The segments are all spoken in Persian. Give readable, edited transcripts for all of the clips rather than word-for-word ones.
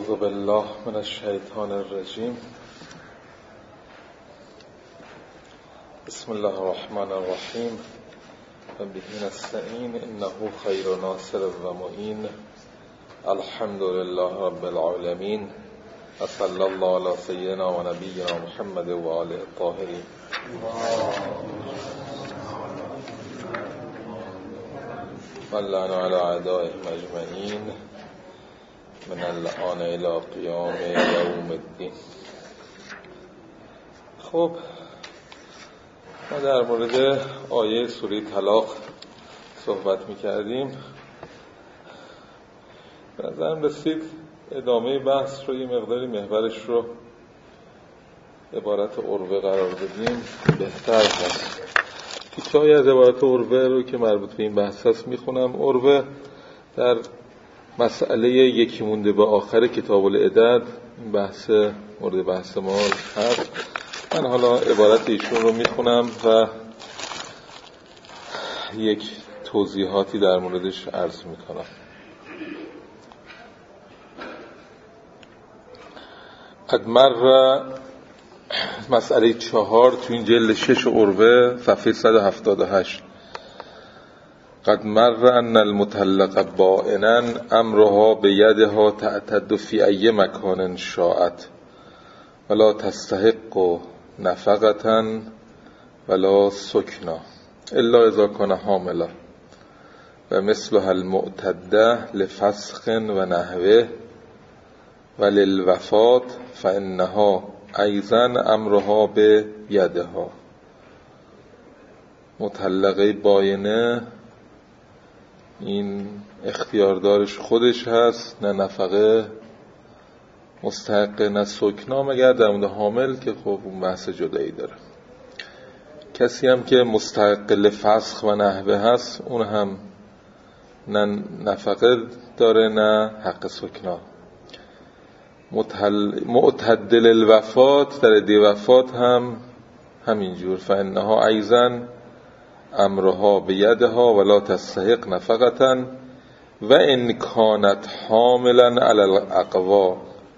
اعوذ بالله من الشیطان الرجیم. بسم الله الرحمن الرحیم و به نستعین انه خیر ناصر و معین. الحمد لله رب العالمین و صلی الله علی سیدنا و نبینا محمد و آله الطاهرین. واللعن علی اعدائهم اجمعین من الآن الى قیام یوم الدین. خب ما در مورد آیه سوره طلاق صحبت می‌کردیم. به نظرم رسید ادامه بحث رو یه مقداری محورش رو عبارت عروه قرار بدیم بهتر هست. تیکه‌ای از عبارت عروه رو که مربوط به این بحث هست میخونم. عروه در مسئله یکی مونده به آخر کتاب العدد، این بحث مورد بحث ما هست. من حالا عبارت ایشون رو میخونم و یک توضیحاتی در موردش عرض میکنم. قد مر، مسئله 4 تو این جلد 6 عروه صفحه 178. قد مر ان المطلق بائنا امرها بیدها تعتد فی ای مکان شاءت ولا تستحق نفقة ولا سکنا الا اذا کان حاملا و مثلها المعتده لفسخ و نحوه وللوفات فانها ایضا امرها بیدها. مطلقه باینه این اختیاردارش خودش هست، نه نفقه مستحق نه سکنا، مگر در مورد حامل که خب اون بحث جدایی داره. کسی هم که مستحق لفسخ و نحوه هست اون هم نه نفقه داره نه حق سکنا. معتدل الوفات در عده وفات هم همینجور. فانها ایضا امرها بیدها ولا تستحق نفقة و ان کانت حاملا علی الاقوا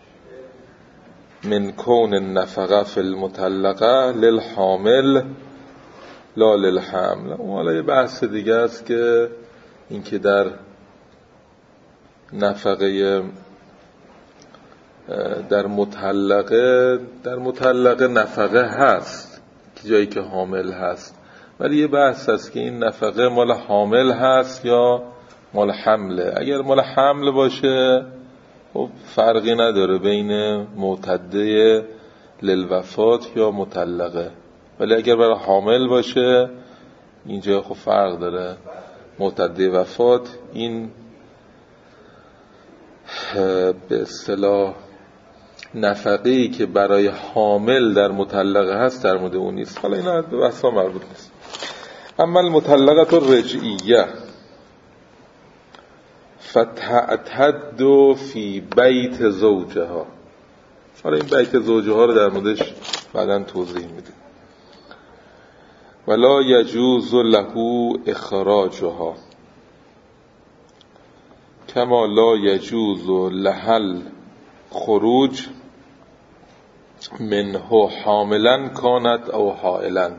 من کون النفقه فی المطلقه للحامل لا للحمل. حالا یه بحث دیگه است که این که در نفقه در مطلقه نفقه هست که جایی که حامل هست، ولی یه بحث هست که این نفقه مال حامل هست یا مال حمله. اگر مال حمل باشه خب فرقی نداره بین معتده للوفات یا مطلقه، ولی اگر برای حامل باشه اینجا خب فرق داره. معتده وفات این به اصطلاح نفقه‌ای که برای حامل در مطلقه هست در مورد اون نیست. حالا اینا به بحثا مربوط نیست. اما المطلقه الرجعیه فتعتد فی بیت زوجها. حالا این بیت زوجها رو در موردش بعداً توضیح میده. ولا یجوز له اخراجها کما لا یجوز لها خروج منه حاملا کانت او حائلا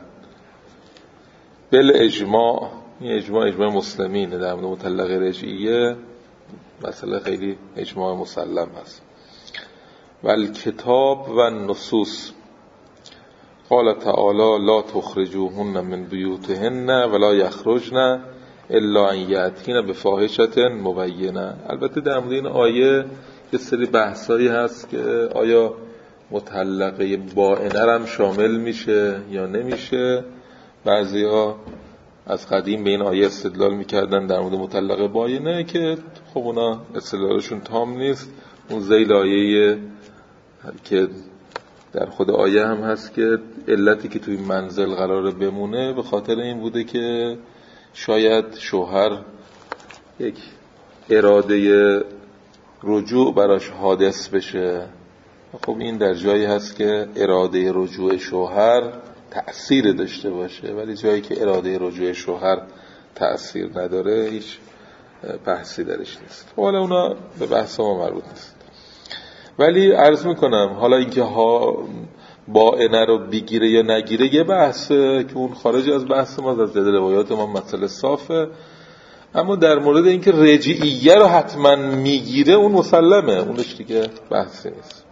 بالاجماع. این اجماع مسلمینه در مورد مطلقه رجعیه، مسئله خیلی اجماع مسلم هست. و الکتاب و النصوص قال تعالی لا تخرجوهن من بیوتهن ولا یخرجن الا ان یأتین بفاحشة مبینه. البته در مورد این آیه یه سری بحثایی هست که آیا مطلقه بائنه هم شامل میشه یا نمیشه. بعضیا از قدیم به این آیه استدلال میکردن در مورد مطلقه باینه که خب اونا استدلالشون تام نیست. اون ذیل آیه که در خود آیه هم هست که علتی که توی منزل قراره بمونه به خاطر این بوده که شاید شوهر یک اراده رجوع براش حادث بشه. خب این در جایی هست که اراده رجوع شوهر تأثیر داشته باشه، ولی جایی که اراده رجوع شوهر تأثیر نداره هیچ بحثی درش نیست. حالا اونا به بحث ما مربوط نیست. ولی عرض میکنم حالا اینکه باینه رو بگیره یا نگیره یه بحثه که اون خارج از بحث ما، از روایات ما مسئله صافه. اما در مورد اینکه رجعیه رو حتما میگیره اون مسلمه، اونش دیگه بحثی نیست.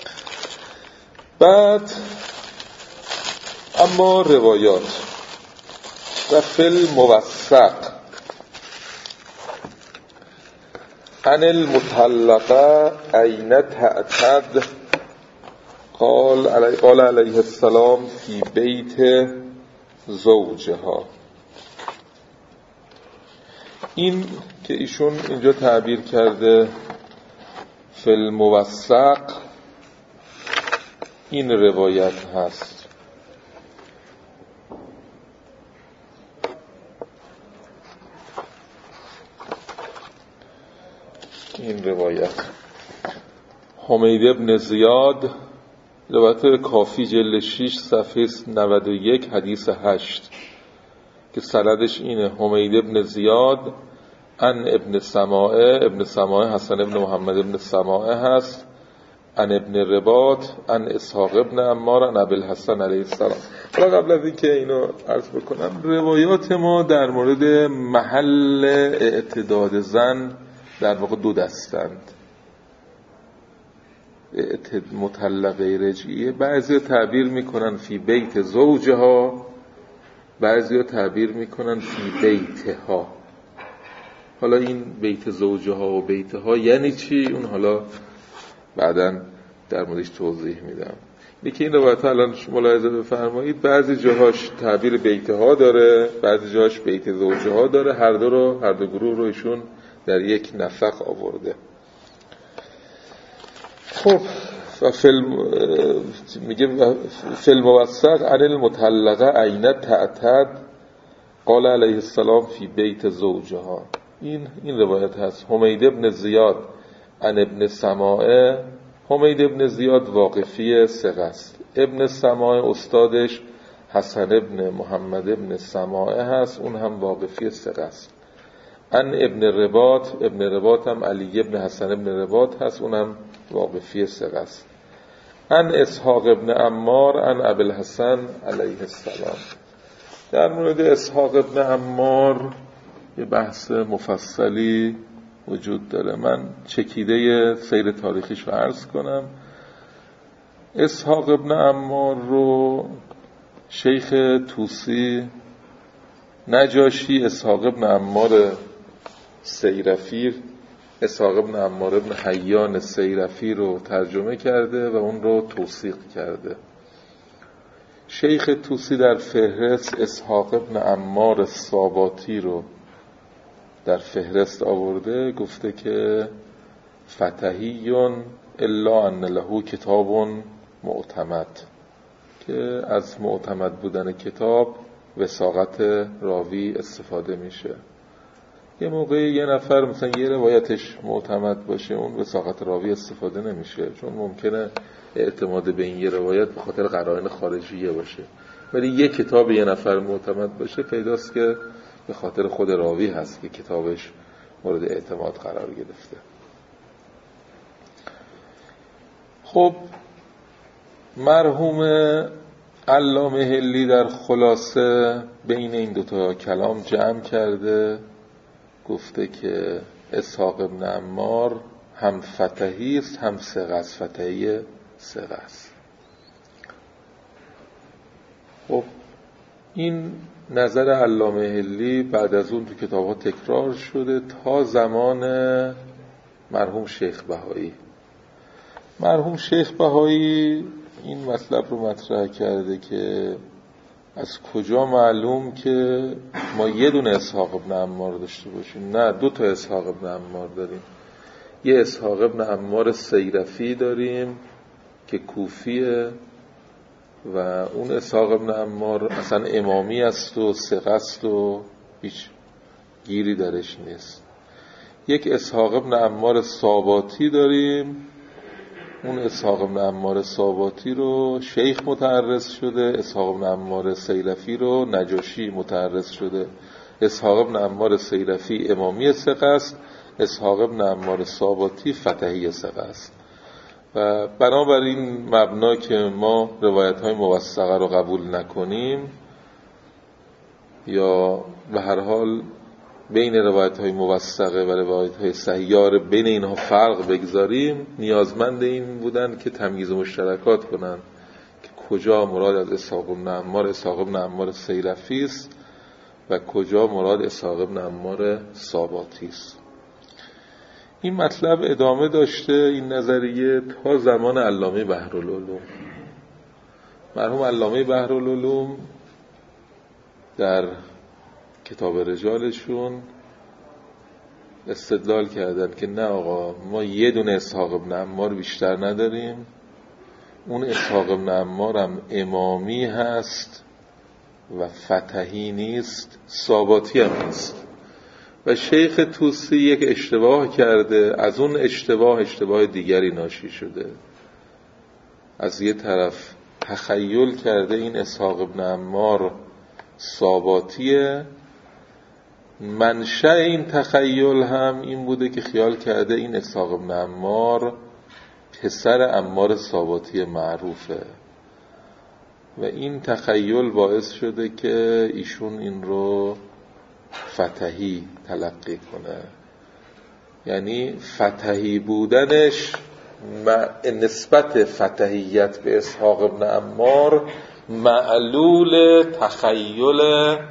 بعد اما روایات و فل موثق عن المطلقه این تعتد قال علیه السلام فی بیت زوجها. این که ایشون اینجا تعبیر کرده فی الموثق، این روایت هست. این روایت حمید بن زیاد، روایت کافی جلد 6 صفحه 91 حدیث 8 که سندش اینه: حمید بن زیاد عن ابن سماعه حسن ابن محمد ابن سماعه هست، عن ابن رباط عن اسحاق ابن عمار عن ابی الحسن علیه السلام. قبل از اینکه اینو عرض بکنم، روایات ما در مورد محل اعتداد زن در واقع دو دستند: مطلقه رجعیه، بعضی تعبیر میکنن فی بیت زوجها، بعضی تعبیر میکنن فی بیتها. حالا این بیت زوجها و بیتها یعنی چی؟ اون حالا بعداً در موردش توضیح میدم. یکی این روایت الان ملاحظه بفرمایید، بعضی جاهاش تعبیر بیتها داره، بعضی جاهاش بیت زوجها داره. هر دو گروه رو ایشون در یک نفق آورده. خب میگه فیلم موثق عن المطلقه این تعتد قال علیه السلام فی بیت زوجها. این روایت هست. حمید ابن زیاد عن ابن سماعه. حمید ابن زیاد واقفی ثقه است. ابن سماعه استادش حسن ابن محمد ابن سماعه هست، اون هم واقفی ثقه است. عن ابن رباط هم علی ابن حسن ابن رباط هست، اون هم واقفی ثقه است. عن اسحاق ابن عمار عن ابی الحسن علیه السلام. در مورد اسحاق ابن عمار یه بحث مفصلی وجود داره. من چکیده سیر تاریخیش رو عرض کنم. اسحاق ابن عمار رو شیخ توسی نجاشی اسحاق ابن عمار سیرفی، اسحاق ابن عمار ابن حیان سیرفی رو ترجمه کرده و اون رو توثیق کرده. شیخ توسی در فهرست اسحاق ابن عمار ساباتی رو در فهرست آورده، گفته که فتحیون الا ان له کتاب معتمد، که از معتمد بودن کتاب وثاقت راوی استفاده میشه. یه موقعی یه نفر مثلا یه روایتش معتمد باشه، اون وثاقت راوی استفاده نمیشه، چون ممکنه اعتماد به این یه روایت به خاطر قرائن خارجیه باشه. ولی یه کتاب یه نفر معتمد باشه، پیداست که به خاطر خود راوی هست که کتابش مورد اعتماد قرار گرفته. خب مرحوم علامه حلی در خلاصه بین این دوتا کلام جمع کرده، گفته که اسحاق ابن عمار هم فتحی است هم ثقه است، فتحی ثقه است. خب این نظر علامه حلی بعد از اون تو کتاب‌ها تکرار شده تا زمان مرحوم شیخ بهایی. مرحوم شیخ بهایی این مطلب رو مطرح کرده که از کجا معلوم که ما یه دونه اسحاق ابن عمار داشته باشیم؟ نه، 2 اسحاق ابن عمار داریم. یه اسحاق ابن عمار سیرفی داریم که کوفیه و اون اسحاق ابن عمار اصلا امامی است و ثقه است و هیچ گیری درش نیست. یک اسحاق ابن عمار ساباتی داریم، اون اسحاق ابن عمار ساباتی رو شیخ متعرض شده، اسحاق ابن عمار سیرفی رو نجاشی متعرض شده. اسحاق ابن عمار سیرفی امامی ثقه است، اسحاق ابن عمار ساباتی فتحی ثقه است. و بنابراین مبنا که ما روایت‌های موثقه رو قبول نکنیم یا به هر حال بین روایت‌های موثقه و روایت‌های صحیحه بین اینها فرق بگذاریم، نیازمند این بودن که تمییز مشترکات کنن که کجا مراد از اسحاق بن عمار سیرفی است و کجا مراد اسحاق بن عمار ساباتی است. این مطلب ادامه داشته، این نظریه، تا زمان علامه بحرالعلوم. مرحوم علامه بحرالعلوم در کتاب رجالشون استدلال کردن که نه آقا، ما یه دونه اسحاق بن عمار بیشتر نداریم، اون اسحاق بن عمار هم امامی هست و فتحی نیست، ساباتی هم نیست. و شیخ طوسی یک اشتباه کرده، از اون اشتباه دیگری ناشی شده. از یه طرف تخیل کرده این اسحاق بن عمار ساباتیه، منشأ این تخیل هم این بوده که خیال کرده این اسحاق بن عمار پسر عمار ساباتی معروفه و این تخیل باعث شده که ایشون این رو فتحی تلقی کنه. یعنی فتحی بودنش نسبت فتحیت به اسحاق بن عمار معلول تخیل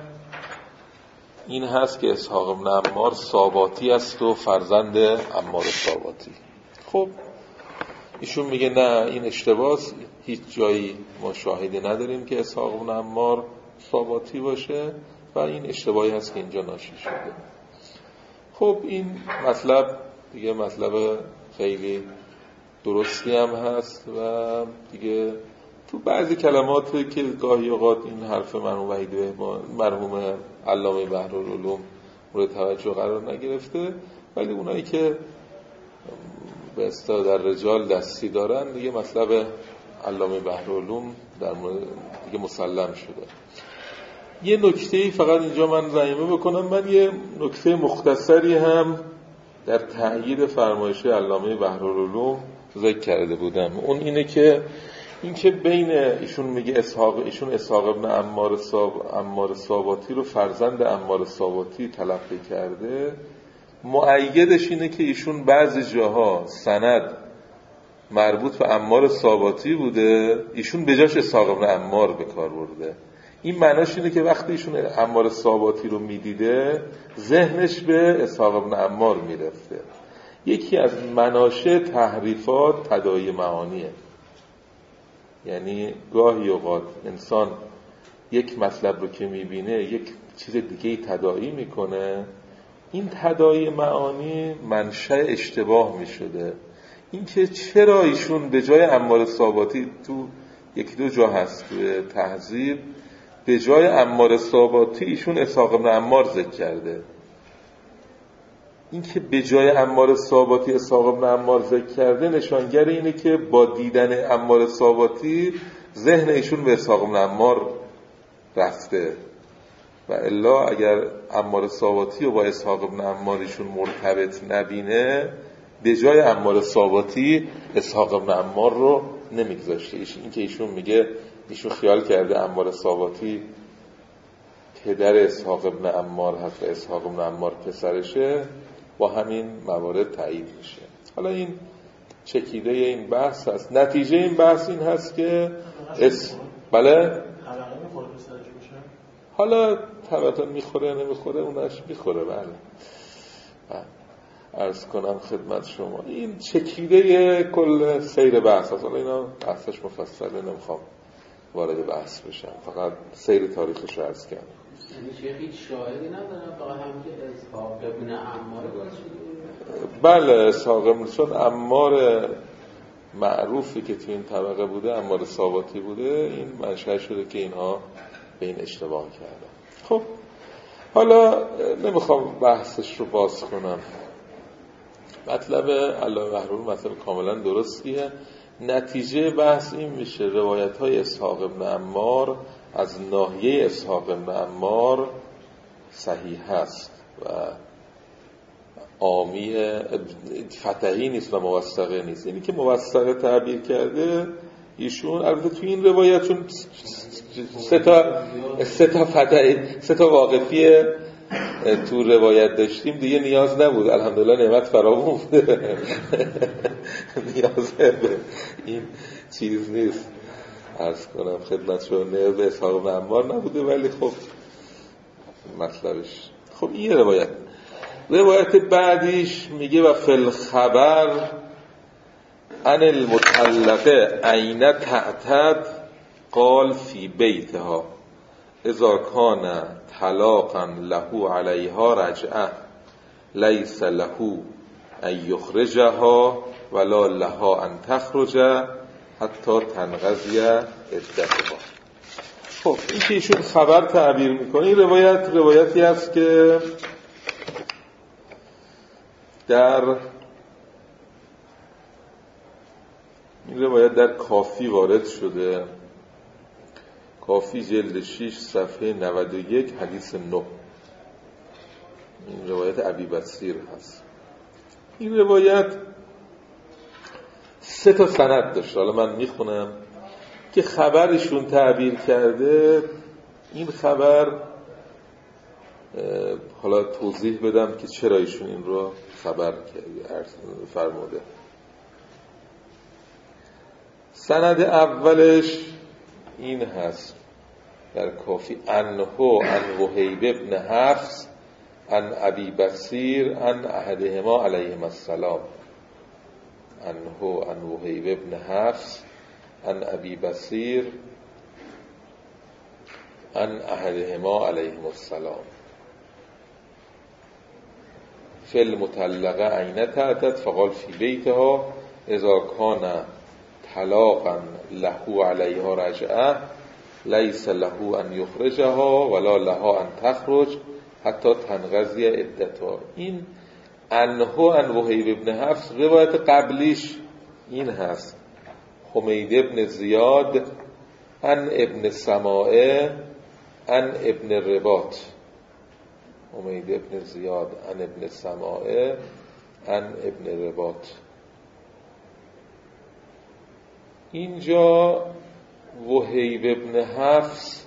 این هست که اسحاق بن عمار ساباتی است و فرزند عمار ساباتی. خب ایشون میگه نه، این اشتباه، هیچ جایی ما شاهدی نداریم که اسحاق بن عمار ساباتی باشه و این اشتباهی هست که اینجا ناشی شده. خب این مطلب دیگه مطلب خیلی درستی هم هست و دیگه تو بعضی کلماتی که گاهی اوقات این حرف مرحوم علامه بحرالعلوم مورد توجه قرار نگرفته، ولی اونایی که به اصطلاح در رجال دستی دارن دیگه مطلب علامه بحرالعلوم در مورد دیگه مسلم شده. یه نکته‌ای فقط اینجا من رحمه بکنم، من یه نکته مختصری هم در تأیید فرمایش علامه بحرالعلوم ذکر کرده بودم. اون اینه که بین ایشون میگه ایشون اسحاق بن عمار ساباتی رو فرزند عمار ساباتی تلقی کرده، مؤیدش اینه که ایشون بعضی جاها سند مربوط به عمار ساباتی بوده، ایشون به جاش اسحاق بن عمار به کار برده. این معناش اینه که وقتی ایشون عمار ساباتی رو میدیده ذهنش به اسحاق بن عمار میرفته. یکی از مناشأ تحریفات تداعی معانیه. یعنی گاهی اوقات انسان یک مطلب رو که میبینه یک چیز دیگه تداعی میکنه، این تداعی معانی منشأ اشتباه میشده. این که چرا ایشون به جای عمار ساباتی تو یکی دو جا هست توی تهذیب به جای عمار ساباتی ایشون اسحاق بن عمار ذکر کرده، این که به جای عمار ساباتی اسحاق بن عمار ذکر کرده نشانگر اینه که با دیدن عمار ساباتی ذهن ایشون به اسحاق بن عمار رفته و الا اگر عمار ساباتی و با اسحاق بن عمار ایشون مرتبط نبینه به جای عمار ساباتی اسحاق بن عمار رو نمیگذاشته. این که ایشون میگه ایشون خیال کرده عمار ساباتی پدر اسحاق بن عمار هست و اسحاق بن عمار پسرشه، با همین موارد تایید میشه. حالا این چکیده این بحث هست. نتیجه این بحث این هست که بله حالا طبعا میخوره نمیخوره اونش میخوره. بله عرض کنم خدمت شما این چکیده کل سیر بحث هست. حالا اینا بحثش مفصله، نمیخوام وارد بحث بشم، فقط سیر تاریخش رو عرض کردم. هیچ شاهدی ندارم فقط هم که اسحاق بن عمار باشه. بله اسحاق، چون عمار معروفی که تو این طبقه بوده عمار ساباتی بوده، این منشأ شده که اینها به این اشتباه کردن. خب حالا نمیخوام بحثش رو باز کنم. مطلب علامه بحرالعلوم مطلب کاملا درستیه. نتیجه بحث این میشه روایت‌های اسحاق بن عمار از ناحیه اسحاق بن عمار صحیح هست و عامی فتحی نیست و موثقه نیست. یعنی که موثقه تعبیر کرده ایشون. البته توی این روایت چون سه تا واقفی تو روایت داشتیم دیگه نیاز نبود، الحمدلله نعمت فراوون بوده نیاز به این چیز نیست عرض کنم خدمت شما. نیاز به اسحاق بن عمار نبوده، ولی خب مطلبش خب این روایت بعدیش میگه و فی الخبر ان المطلقه عین تعتد قال فی بیتها اذا کان طلاقا له علیها رجعه لیس له ان یخرجها ولا لها ان تخرج حتی تنقضی عدتها. خب این که ایشون خبر تعبیر میکنه، این روایتی است که این روایت در کافی وارد شده. کافی جلد 6 صفحه 91 حدیث 9. این روایت ابی بصیر هست. این روایت 3 تا سند داشته. حالا من میخونم که خبرشون تعبیر کرده. این خبر حالا توضیح بدم که چرا ایشون این رو خبر فرموده. سند اولش این هست در کافی انه عن وهیب ابن حفص عن ابی بصیر عن احدهما علیهما السلام. انه عن وهیب ابن حفص عن ابی بصیر عن احدهما علیهما السلام. فی المطلقه عین تعتد فقال فی بیتها اذا کان طلاقا له علیها رجعه لیس له ان یخرجها ولا لها ان تخرج حتی تنقضی عدتها. این انه عن وهیب ابن حفص روایت قبلیش این هست حمید ابن زیاد عن ابن سماعه عن ابن رباط. حمید ابن زیاد عن ابن سماعه عن ابن رباط. اینجا وهیب ابن حفص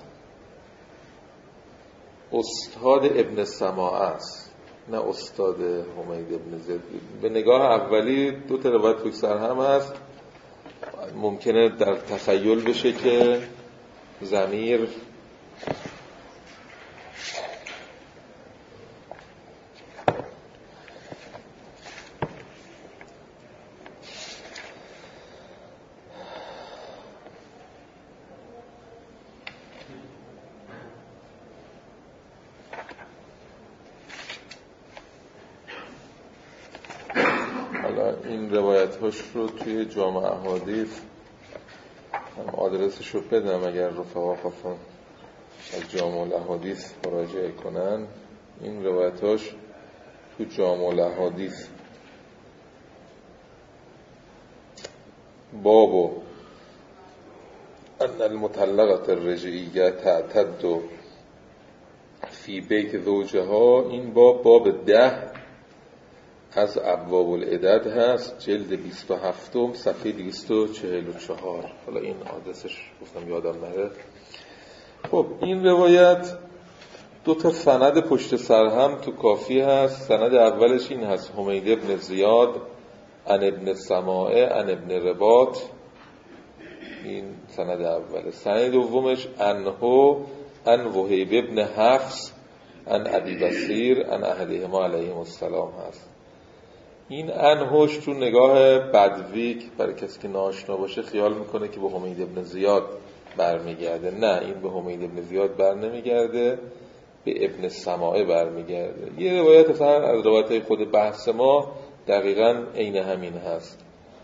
استاد ابن سماعه است، نه استاد حمید ابن زید. به نگاه اولی 2 تا روایت پشت سر هم هست. ممکنه در تخیل بشه که ضمیر رو توی جامع احادیث هم آدرسش رو بدم اگر رفقا خواستن از جامع الاحادیث مراجعه کنن. این روایتاش تو جامع الاحادیث بابو ان المطلقه الرجعیه تعتد فی بیت زوجها. این باب 10 از ابواب العدد هست، جلد 27 صفحه 244. حالا این آدرسش گفتم یادم نره. خب این روایت 2 تا سند پشت سر هم تو کافی هست. سند اولش این هست حمید ابن زیاد عن ابن سماعه عن ابن رباط. این سند اوله. سند دومش انه عن وهیب ابن حفص عن ابی بصیر عن احدهما علیهم السلام هست. این انهوش تو نگاه بدوی برای کسی که ناآشنا باشه خیال میکنه که به حمید ابن زیاد برمیگرده. نه، این به حمید ابن زیاد بر نمیگرده، به ابن سماعه برمیگرده. یه روایت اصلا از روایت‌های خود بحث ما دقیقاً عین همین هست.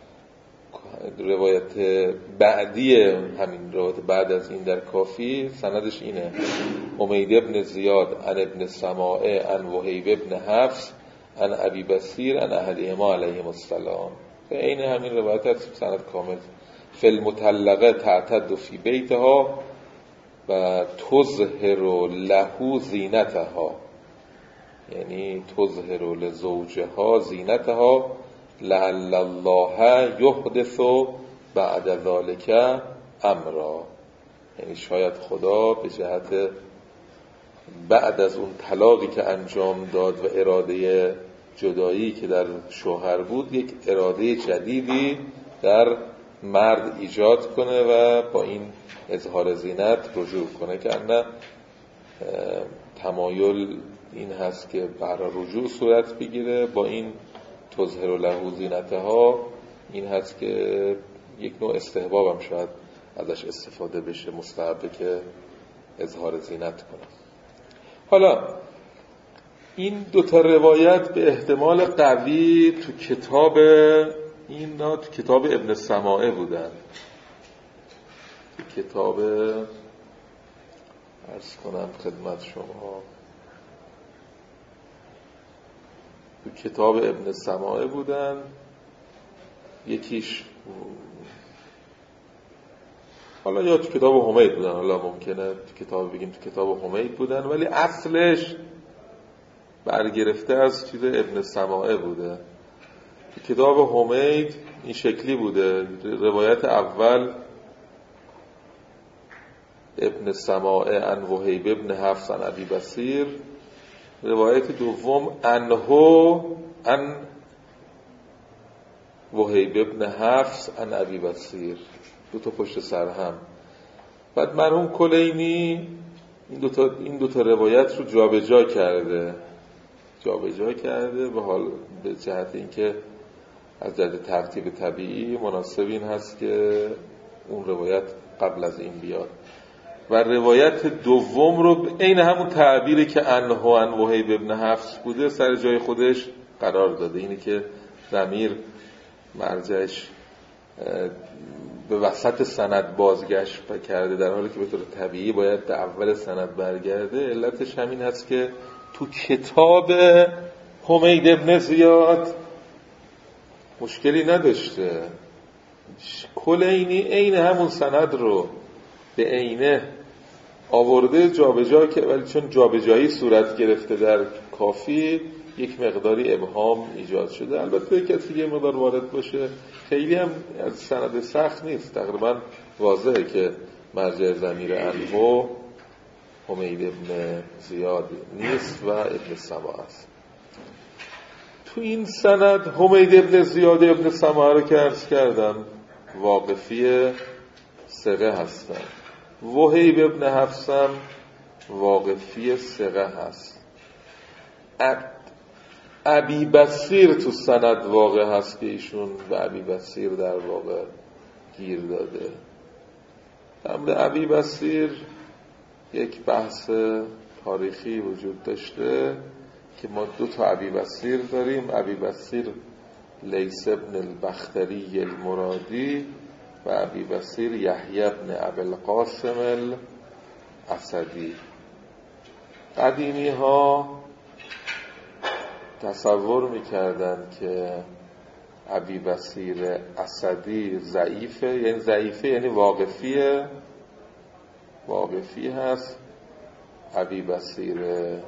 روایت بعدی همین روایت بعد از این در کافی سندش اینه حمید ابن زیاد عن ابن سماعه عن وهیب ابن حفص عن ابی بصیر عن احدهما علیهم السلام. عین همین روایت هست، سند کامل. فی المطلقه تعتد فی بیتها و تظهر له زینتها. یعنی تظهر لزوجها زینتها لعل الله یحدث بعد ذلك امرا، یعنی شاید خدا به جهت بعد از اون طلاقی که انجام داد و اراده جدایی که در شوهر بود یک اراده جدیدی در مرد ایجاد کنه و با این اظهار زینت رجوع کنه، که نه تمایل این هست که برای رجوع صورت بگیره، با این تظهر له زینتها این هست که یک نوع استحباب هم شاید ازش استفاده بشه، مستحبه که اظهار زینت کنه. حالا این دوتا روایت به احتمال قوی تو کتاب کتاب ابن سماعه بودن، تو کتاب عرض کنم خدمت شما، تو کتاب ابن سماعه بودن. یکیش حالا یا تو کتاب حمید بودن، حالا ممکنه تو کتاب بگیم تو کتاب حمید بودن، ولی اصلش برگرفته از چیز ابن سماعه بوده. تو کتاب حمید این شکلی بوده، روایت اول ابن سماعه عن وهیب ابن حفص عن ابی بصیر، روایت دوم عنه عن وهیب ابن حفص عن ابی بصیر، دو تا پشت سر هم. بعد مرحوم کلینی این دو تا روایت رو جابجا کرده به حال به جهت اینکه از جهت ترتیب طبیعی مناسب این هست که اون روایت قبل از این بیاد و روایت دوم رو عین همون تعبیری که عنه عن وهیب ابن حفص بوده سر جای خودش قرار داده، اینی که ضمیر مرجعش به وسط سند بازگشت کرده در حالی که به طور طبیعی باید به اول سند برگرده. علتش همین هست که تو کتاب حمید ابن زیاد مشکلی نداشته، کلینی عین همون سند رو به عینه آورده جابجا که، ولی چون جابجایی صورت گرفته در کافی یک مقداری ابهام ایجاد شده. البته کسی یه مقدار وارد باشه خیلی هم از سند سخت نیست، تقریبا واضحه که مرجع ضمیر عنه حمید ابن زیاد نیست و ابن سماعه است. تو این سند حمید ابن زیاد ابن سماعه رو که عرض کردم واقفی ثقه هستن، وهیب ابن حفصم واقفی ثقه هست، ابی بصیر تو سند واقع هست که ایشون به ابی بصیر در واقع گیر داده. در مورد ابی بصیر یک بحث تاریخی وجود داشته که ما دو تا ابی بصیر داریم، ابی بصیر لیث ابن البختری المرادی و ابی بصیر یحیی ابن ابی القاسم الاسدی. قدیمی ها تصور میکردن که ابی بصیر اسدی ضعیفه، یعنی واقفی هست. ابی بصیر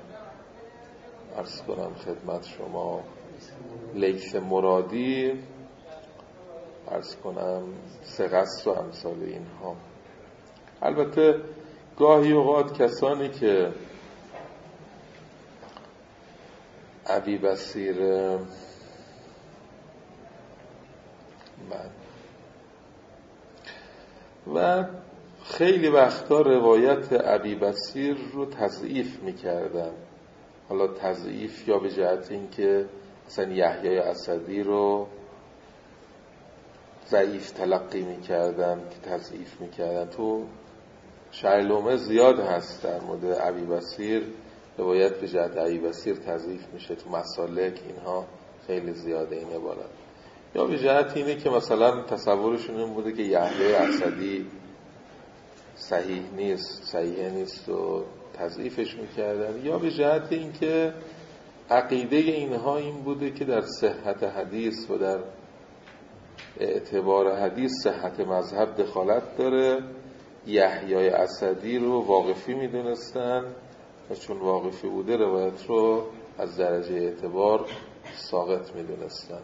عرض کنم خدمت شما لیث مرادی عرض کنم ثقست و امثال اینها. البته گاهی اوقات کسانی که ابی بصیر و خیلی وقتا روایت ابی بصیر رو تضعیف میکردن. حالا تضعیف یا به جهت این که مثلا یحیی اسدی رو ضعیف تلقی میکردن که تضعیف میکردن. تو شعلومه زیاد هست در مورد ابی بصیر، روایت به جهت ابی بصیر تضعیف میشه. تو مسالک اینها خیلی زیاده این عبارت. یا به جهت اینه که مثلا تصورشون این بوده که یحیی اسدی صحیح نیست و تضعیفش میکردن، یا به جهت این که عقیده اینها این بوده که در صحت حدیث و در اعتبار حدیث صحت مذهب دخالت داره. یحیی اسدی رو واقفی میدونستن و چون واقفی بوده روایت رو از درجه اعتبار ساقط می‌دونستن.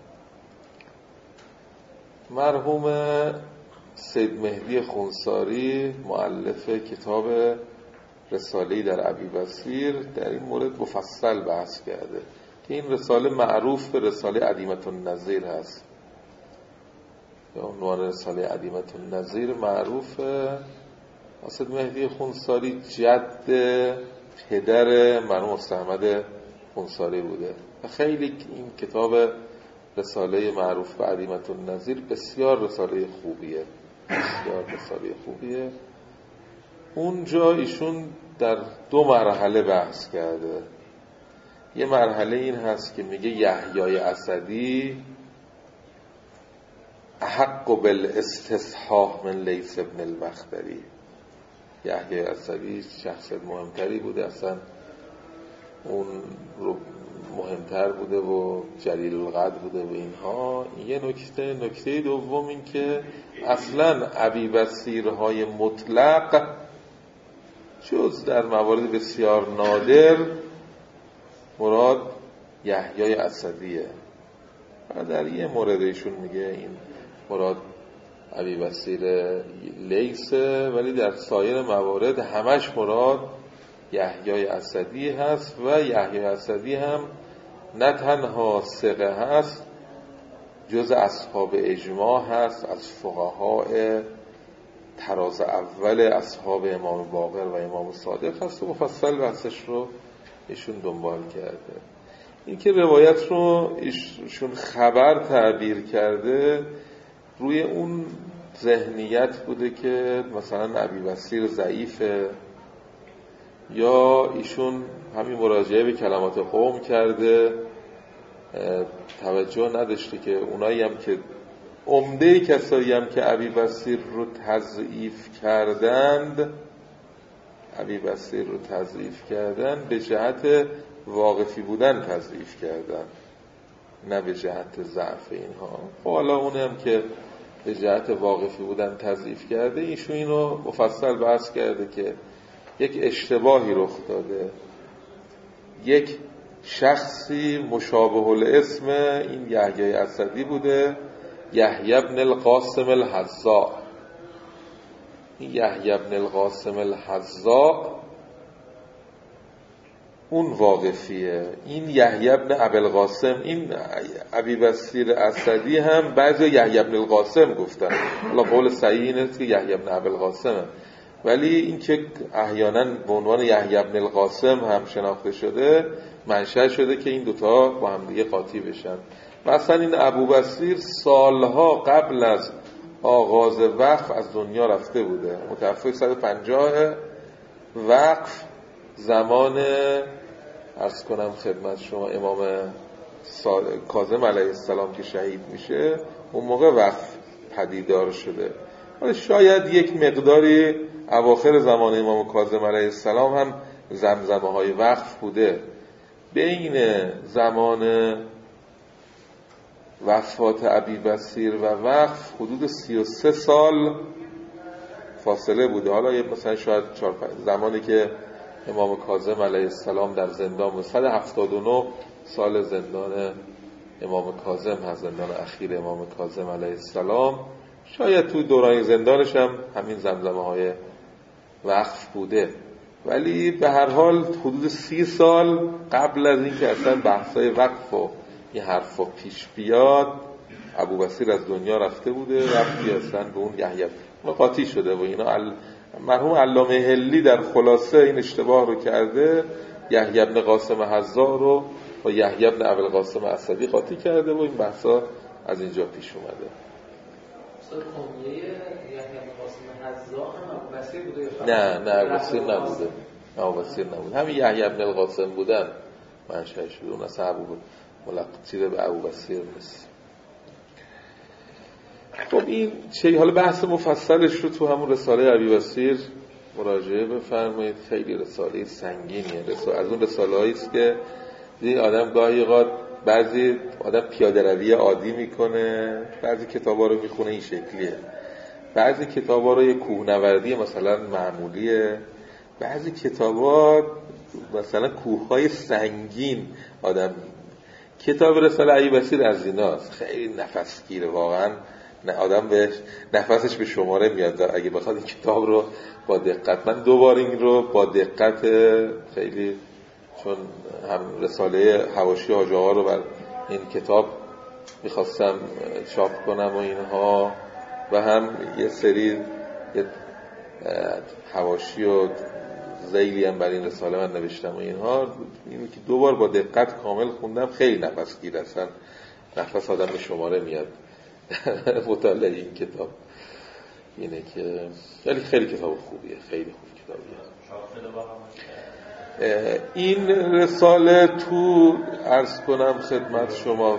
مرحوم سید مهدی خونساری مؤلف کتاب رساله‌ای در ابی بصیر در این مورد مفصل بحث کرده که این رساله معروف به رساله عدیمة النظیر هست. به عنوان رساله عدیمة النظیر معروفه. سید مهدی خونساری جد پدر مرحوم مستحمد خونساری بوده و خیلی این کتاب رساله معروف به عدیمة النظیر بسیار رساله خوبیه، بسیار رساله خوبیه. اونجا ایشون در 2 مرحله بحث کرده. یه مرحله این هست که میگه یحیی اسدی احق بالاستصحاح من لیث ابن البختری. یحیی اسدی شخصیت مهمتری بوده، اصلا اون رو مهمتر بوده و جلیل القدر بوده و اینها. یه نکته دوم این که اصلا ابی بصیرهای مطلق جز در موارد بسیار نادر مراد یحیی اسدیه و در یه مورد ایشون میگه این مراد ابی بصیر لیثه، ولی در سایر موارد همش مراد یحیی اسدی هست و یحیی اسدی هم نه تنها ثقه هست، جز اصحاب اجماع هست، از فقهای طراز اول اصحاب امام باقر و امام صادق هست و مفصل بحثش رو ایشون دنبال کرده. این که روایت رو ایشون خبر تعبیر کرده روی اون ذهنیت بوده که مثلا ابی بصیر ضعیفه، یا ایشون همین مراجعه به کلمات قوم کرده، توجه نداشته که اونایی هم که عمده کسایی هم که ابی بصیر رو تضعیف کردند به جهت واقفی بودن تضعیف کردن، نه به جهت ضعف اینها. حالا اون هم که به جهت واقفی بودن تضعیف کرده، ایشون اینو مفصل بحث کرده که یک اشتباهی رخ داده. یک شخصی مشابه الاسم این یحیی اسدی بوده، یحیی بن القاسم الحذاء. این یحیی بن القاسم الحذاء اون واقفیه. این یحیی بن ابوالقاسم، این ابی بصیر اسدی هم بعضی یحیی بن القاسم گفتن، حالا قول صحیح اینه که یحیی بن ابوالقاسمه، ولی این که احیانا به عنوان یحیی بن القاسم هم شناخته شده منشأ شده که این دوتا با هم دیگه قاطی بشن. مثلا این ابو بصیر سالها قبل از آغاز وقف از دنیا رفته بوده، متوفی 150 وقف، زمان عرض کنم خدمت شما امام کاظم علیه السلام که شهید میشه، اون موقع وقف پدیدار شده. ولی شاید یک مقداری اواخر زمان امام کاظم علیه السلام هم زمزمه های وقف بوده. بین زمان وفات ابی بصیر و وقف حدود 33 سال فاصله بوده. حالا مثلا شاید زمانی که امام کاظم علیه السلام در زندان بود، 179 سال زندان امام کاظم هست، زندان اخیر امام کاظم علیه السلام. شاید توی دوران زندانش هم همین زمزمه های وقف بوده، ولی به هر حال حدود 30 سال قبل از این که اصلا بحثای وقف و این حرفا پیش بیاد ابو بصیر از دنیا رفته بوده، رفتی اصلا به اون یحیی قاطی شده و اینا. مرحوم علامه حلی در خلاصه این اشتباه رو کرده، یحیی بن قاسم حذاء رو با یحیی بن ابوالقاسم اسدی قاطی کرده و این بحثا از اینجا پیش اومده. نه ابو بصیر نبوده، همین یحیی بن القاسم بودن منشأش بود، اون اصلا ملقب به ابو بصیر نیست. خب این چه حالا بحث مفصلش رو تو همون رساله ابی بصیر مراجعه بفرمایید. خیلی رساله سنگینیه، از اون رساله‌ای است که این آدم گاهی اوقات بعضی آدم پیاده روی عادی میکنه، بعضی کتابا رو میخونه این شکلیه، بعضی کتابا رو یه کوهنوردی مثلا معمولیه، بعضی کتابات مثلا کوههای سنگین آدم کتاب رساله ایوبسی از ایناست، خیلی نفسگیره واقعا، آدم به نفسش به شماره میاد اگه بخواد این کتاب رو با دقت. من دوبار این رو با دقت خیلی، چون هم رساله حواشی حاج آقا رو بر این کتاب میخواستم چاپ کنم و اینها، و هم یه سری حواشی و ذیلی هم بر این رساله من نوشتم و اینها، اینو که دوبار با دقت کامل خوندم، خیلی نفسگیر، اصلا نفس آدم به شماره میاد مطالعه این کتاب. اینه که ولی خیلی کتاب خوبیه، خیلی خوب کتابیه. این رساله تو عرض کنم خدمت شما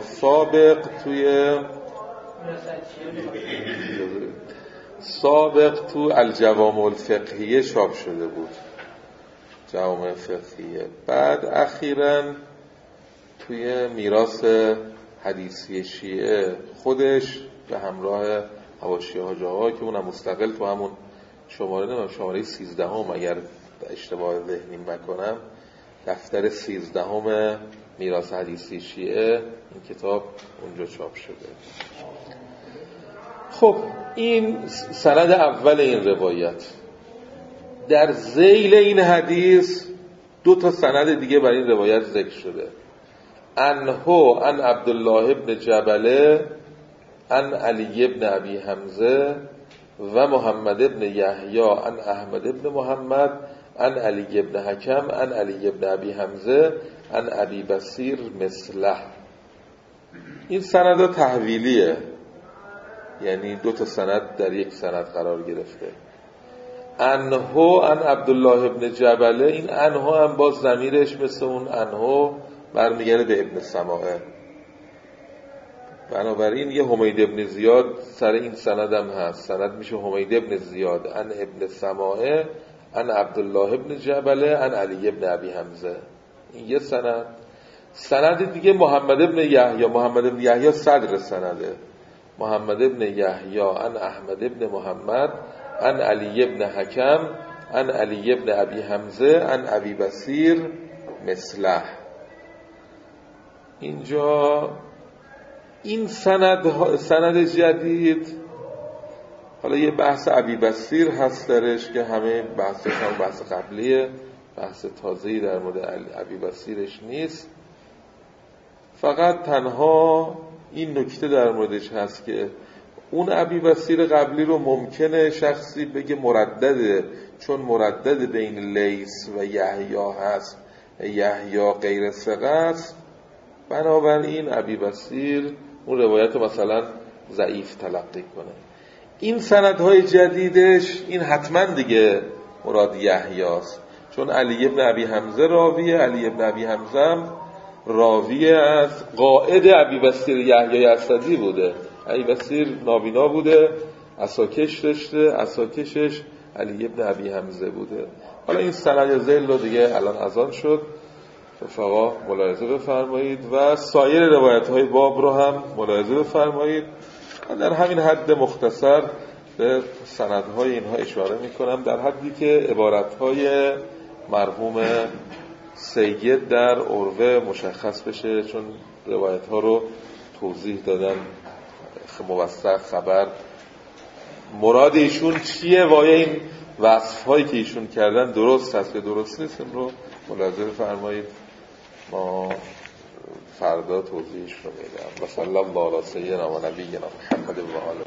سابق تو الجوامع الفقهیه چاپ شده بود، جوامع فقهیه. بعد اخیراً توی میراث حدیثی شیعه خودش به همراه حواشی حاج آقا که اونم مستقل تو همون شماره 13 اگر اشتباه ذهنی نکنم، دفتر 13 میراث حدیثی شیعه، این کتاب اونجا چاپ شده. خب این سند اول این روایت. در ذیل این حدیث 2 سند دیگه برای این روایت ذکر شده. عنه عن عبدالله ابن جبله عن علی ابن ابی حمزه و محمد ابن یحیی عن احمد ابن محمد عن علی ابن حکم عن علی ابن ابی حمزه عن ابی بصیر مثله. این سند تحویلیه، یعنی 2 سند در یک سند قرار گرفته. عنه عن عبدالله ابن جبله، این عنه هم باز ضمیرش مثل اون عنه برمیگرده به ابن سماعه، بنابراین یه حمید ابن زیاد سر این سند هم هست، سند میشه حمید ابن زیاد عن ابن سماعه عن عبدالله ابن جبله عن علی ابن ابی حمزه، این یه سند. سند دیگه محمد ابن یحیی، محمد ابن یحیی صدر سنده، محمد ابن یحیی عن احمد ابن محمد عن علی ابن حکم عن علی ابن ابی حمزه عن ابی بصیر مثله. اینجا این سند جدید، حالا یه بحث ابی بصیر هست درش که همه بحثش هم بحث قبلیه، بحث تازه‌ای در مورد ابی بصیرش نیست، فقط تنها این نکته در موردش هست که اون ابی بصیر قبلی رو ممکنه شخصی بگه مردده، چون مردد بین لیث و یحیی هست، یحیی غیر ثقه است، بنابراین ابی بصیر اون روایت مثلا ضعیف تلقی کنه. این سندهای جدیدش این حتما دیگه مراد یحیی است، چون علی ابن ابی حمزه راویه، علی ابن ابی حمزه هم راوی از قائد ابی بصیر یحیی اسدی بوده. ابی بصیر نابینا بوده، عصاکش داشته، عصاکشش علی ابن ابی حمزه بوده. حالا این سند ذیل رو دیگه الان از آن شد، رفقا ملاحظه بفرمایید و سایر روایت های باب رو هم ملاحظه بفرمایید. من در همین حد مختصر به سندهای اینها اشاره میکنم، در حدی که عبارتهای مرحوم سید در عروه مشخص بشه، چون روایت ها رو توضیح دادن موثق، خبر مراد ایشون چیه و این وصف هایی که ایشون کردن درست هست که درست نیست، این رو ملاحظه بفرمایید. ما فردا توضیحش رو میدم. و صلی الله علی سیدنا و نبینا محمد و آله.